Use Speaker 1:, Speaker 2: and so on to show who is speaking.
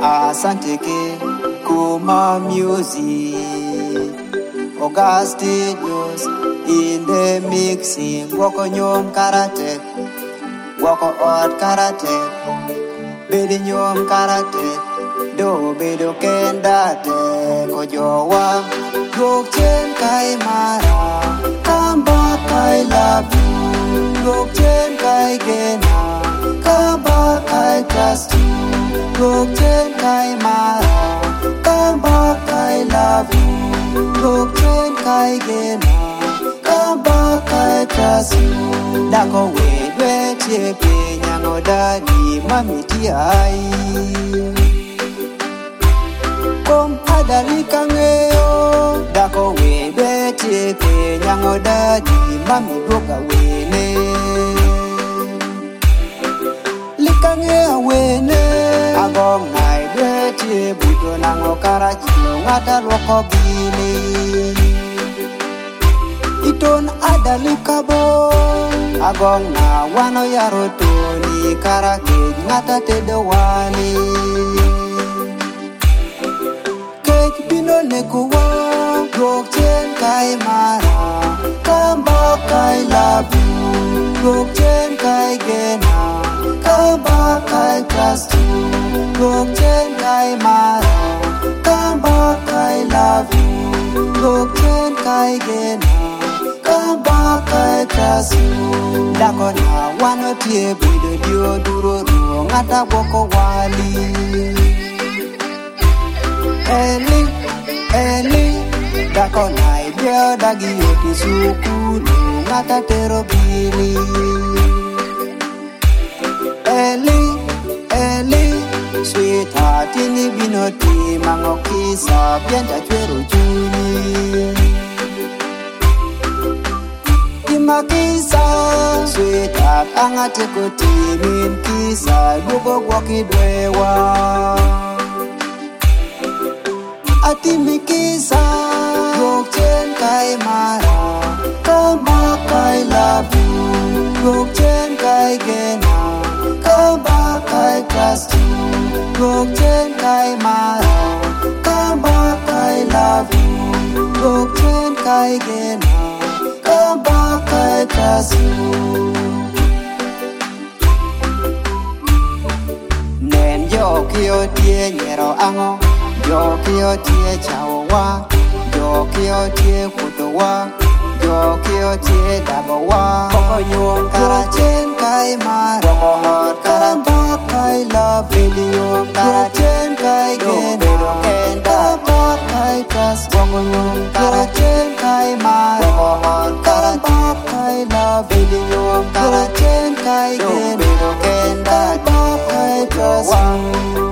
Speaker 1: Asante ke Kuma Music, Augustine News in the mixing. Woko nyom karate, woko ot karate, bedi nyom karate, do bedo kendate ko jowa. Yok chen kai mara, come back I love you. Yok chen kai gena, come back I trust you. Yok chen kai mara, come back I love you. Yok chen kai gena, come back I trust you. Dako we tie penya ngodadi mami ti ai. Kom adali kangeo, dako we tie penya ngodadi mami boga wene. Likangea wene, agong ngai tie buto nango karachilo ngata loko bini. Iton adalikabo, agong na wano yarotoni karake ngata tedewani. Kek bino nekuwa, yok chen kai mara, come back I love you. Yok chen kai gena, come back I trust you. Yok chen kai mara, come back I love you. Yok chen kai gena, come back I trust you. Dako na wano tie bido dio duro ruo ngata boko wali. Eli, Eli, dako na idea dagi yoti sukulu ngata tero bili. Eli, Eli, sweetheart ini binoti mangokisa pianta chweru juni. Makisa, sweetheart, angate kotimin kisa, dugo gwakidwewa. Ati mikisa, yok chen kai mara, come back I love you. Yok chen kai gena, come back I trust you. Yok chen kai mara, come back I love you. Yok chen kai gena, come back I trust you. Nen yo kio tie nyero ango, yo kio tie chawa, yo kio tie kutowa, yo kio tie dabawa. Koko nyom karachen kai mara, woko hot come back I love you. Karachen kai gena, come back I trust you. Woko nyom karachen kai mara, woko hot come back I love you. Karachen kai gena, come back I trust you.